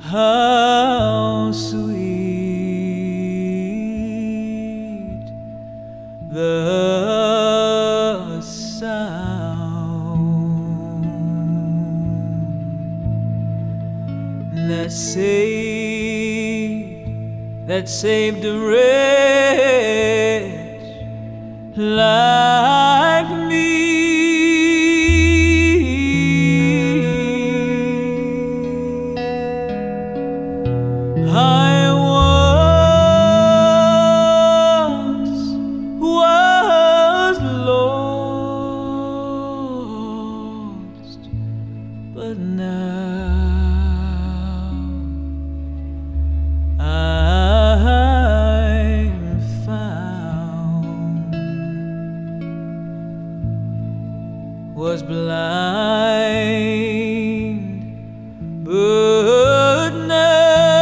How sweet the sound that saved a wretch like me. I once was lost, but now I'm found. Was blind, but now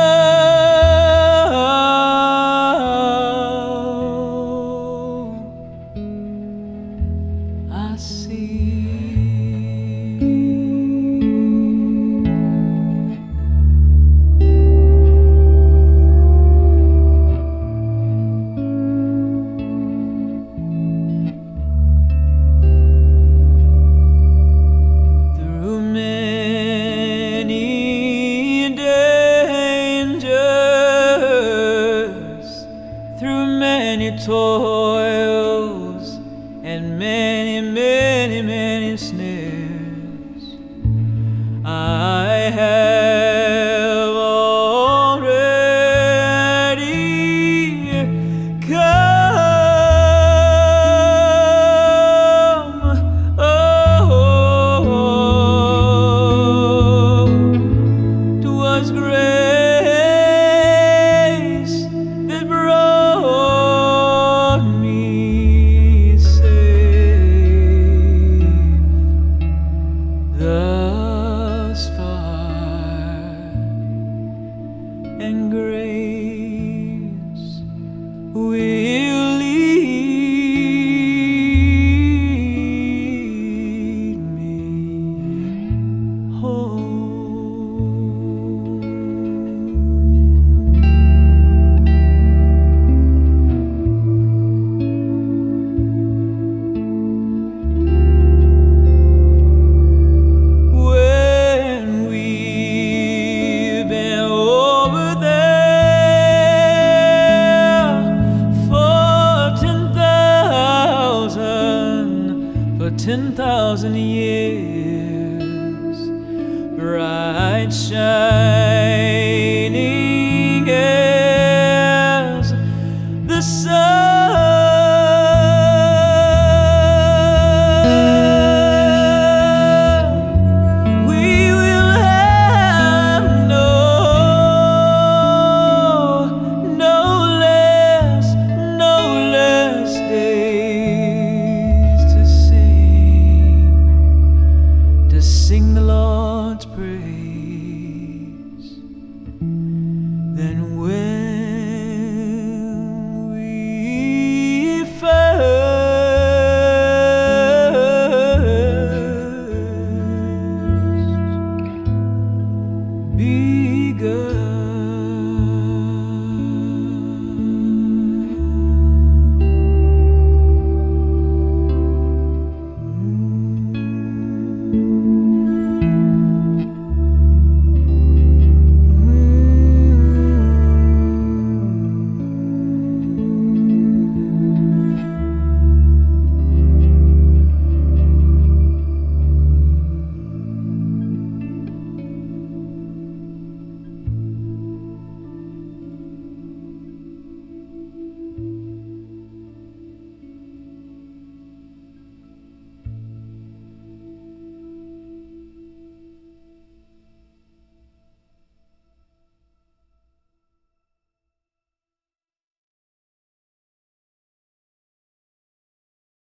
I see. Through many dangers, through many toils, and many, many, many snares, I have already come. Oh, 'twas grace that brought me thus far, and grace will lead me home. For 10,000 years, bright shining as the sun, we will have no less days to sing the Lord's praise than when we first begun.